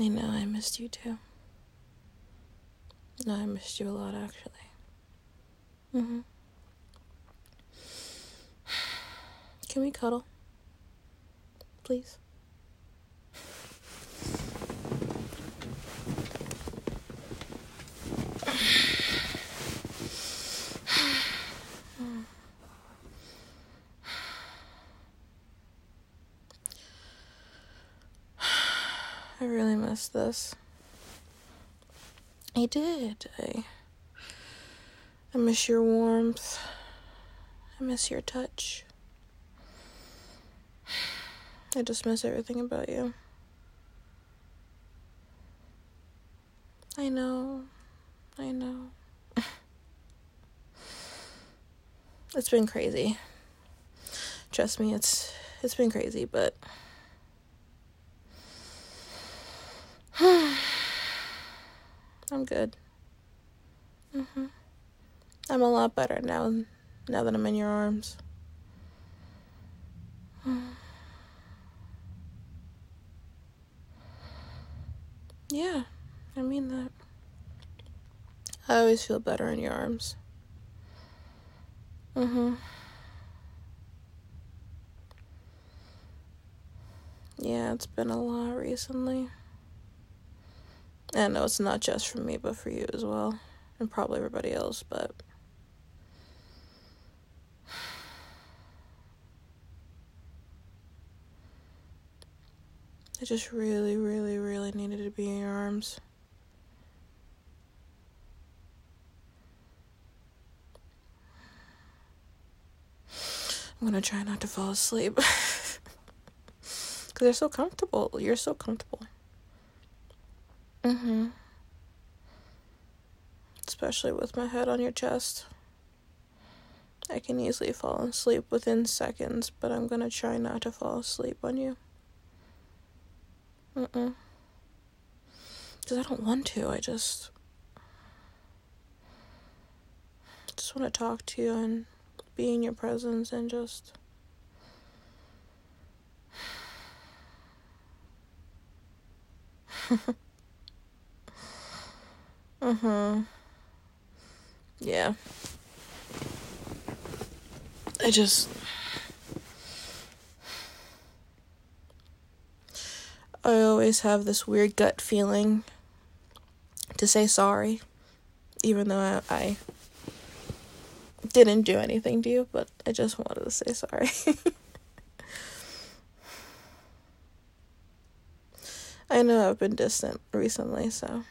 I know, I missed you too. No, I missed you a lot, actually. Can we cuddle? Please? I really miss this. I did. I miss your warmth. I miss your touch. I just miss everything about you. I know. It's been crazy. Trust me, it's been crazy, but I'm good. I'm a lot better now that I'm in your arms. Yeah, I mean that. I always feel better in your arms. Yeah, it's been a lot recently. I know it's not just for me, but for you as well. And probably everybody else, but I just really, really, really needed to be in your arms. I'm gonna try not to fall asleep. Because they're so comfortable. You're so comfortable. Especially with my head on your chest. I can easily fall asleep within seconds, but I'm gonna try not to fall asleep on you. Because I don't want to. I just want to talk to you and be in your presence and just yeah. I always have this weird gut feeling to say sorry, even though I didn't do anything to you, but I just wanted to say sorry. I know I've been distant recently, so.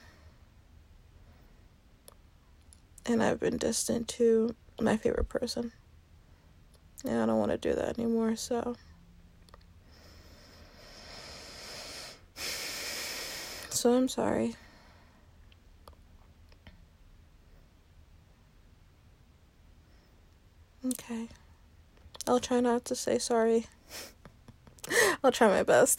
And I've been distant to my favorite person. And I don't want to do that anymore, so. So I'm sorry. Okay. I'll try not to say sorry. I'll try my best.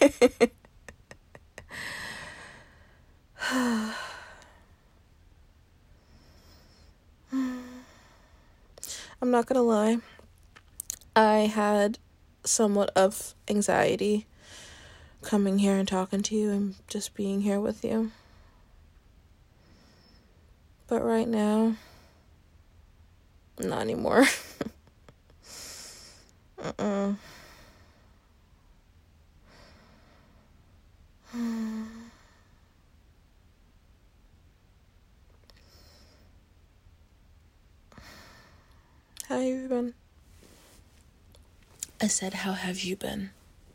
I'm not gonna lie. I had somewhat of anxiety coming here and talking to you and just being here with you. But right now, not anymore. How have you been? I said, how have you been?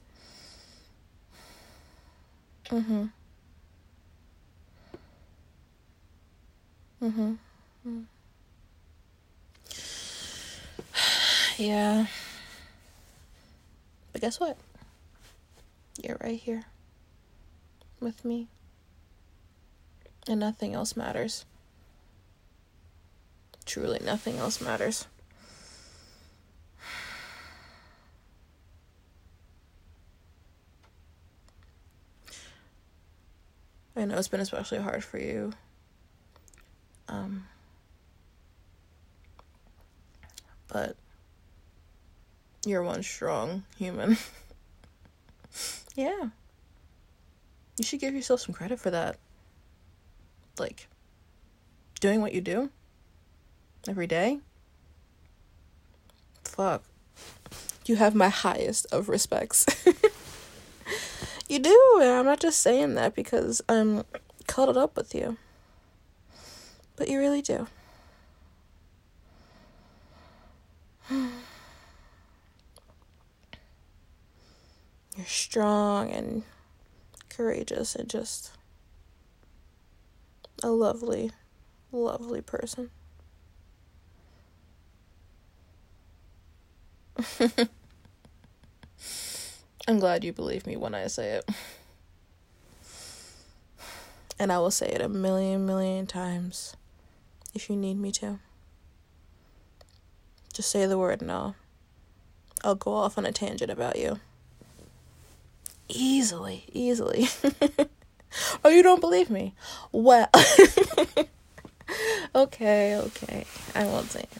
Yeah. But guess what? You're right here with me. And nothing else matters. Truly, nothing else matters. I know it's been especially hard for you. But you're one strong human. Yeah. You should give yourself some credit for that. Like, doing what you do every day. Fuck. You have my highest of respects. You do, and I'm not just saying that because I'm cuddled up with you. But you really do. You're strong and courageous and just a lovely, lovely person. I'm glad you believe me when I say it. And I will say it a million times if you need me to. Just say the word and I'll go off on a tangent about you. Easily. Oh, you don't believe me? Well, okay. I won't say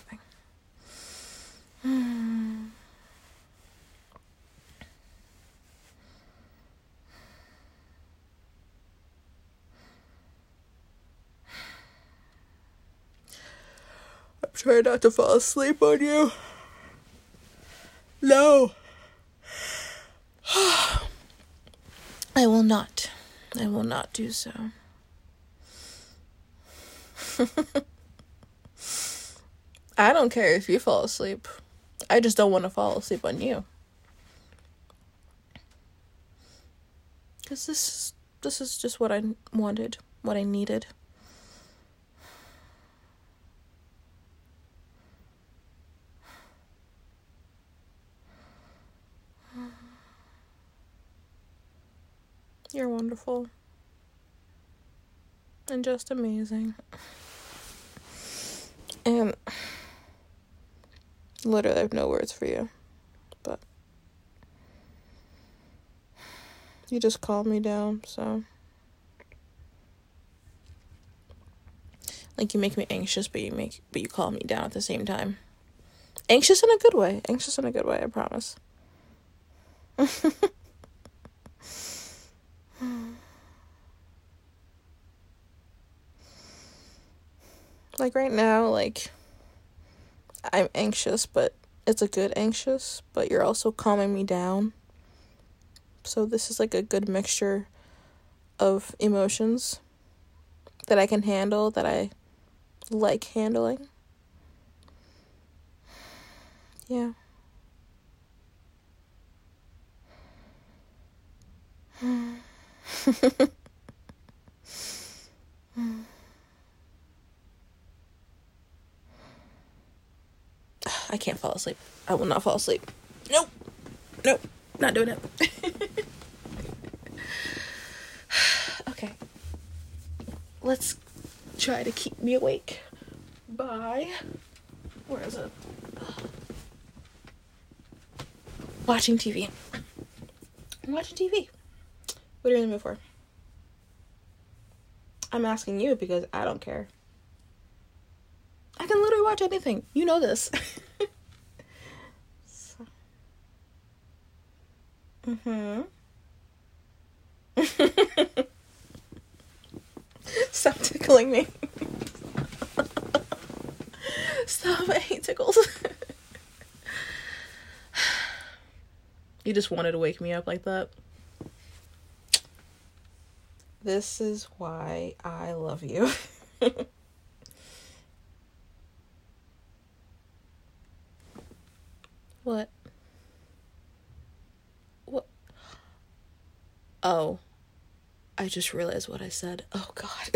anything. I'm trying not to fall asleep on you. No. I will not do so. I don't care if you fall asleep. I just don't want to fall asleep on you. Because this is just what I wanted, what I needed. You're wonderful. And just amazing. And literally I have no words for you. But you just calmed me down, so. Like, you make me anxious, but you calm me down at the same time. Anxious in a good way, I promise. Like, right now, like, I'm anxious, but it's a good anxious, but you're also calming me down. So this is like a good mixture of emotions that I can handle, that I like handling. Yeah. I can't fall asleep. I will not fall asleep. Nope, not doing it. Okay. Let's try to keep me awake by... Where is it? Watching TV. I'm watching TV. What are you in the mood for? I'm asking you because I don't care. I can literally watch anything. You know this. So. Stop tickling me. Stop, I hate tickles. You just wanted to wake me up like that. This is why I love you. What? Oh. I just realized what I said. Oh, God.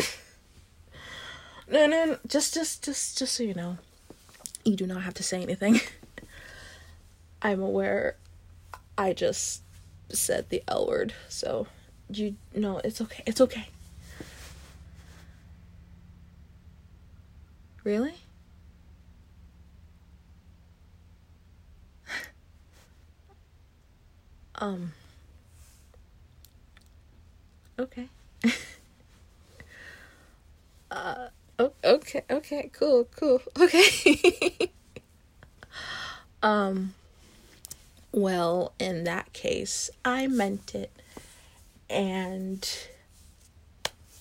No. Just so you know. You do not have to say anything. I'm aware I just said the L word, so no, it's okay. It's okay. Really? Okay. Okay, cool. Okay. Well, in that case, I meant it. And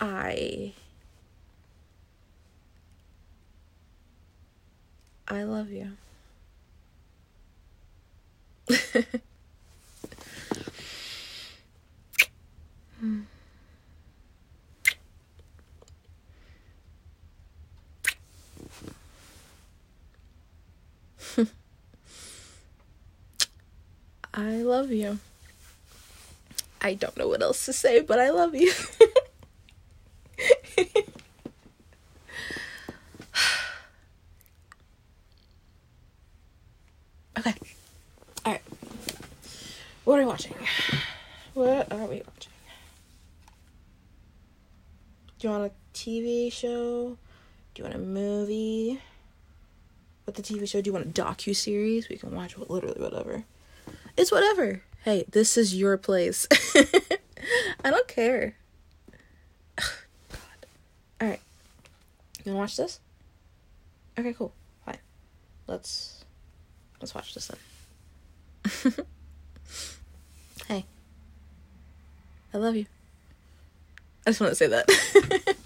I love you. I love you. I don't know what else to say, but I love you. Okay. Alright. What are we watching? What are we watching? Do you want a TV show? Do you want a movie? What the TV show? Do you want a docu-series? We can watch literally whatever. It's whatever. Hey, this is your place. I don't care. God. Alright. You wanna watch this? Okay, cool. Fine. Let's watch this then. Hey. I love you. I just want to say that.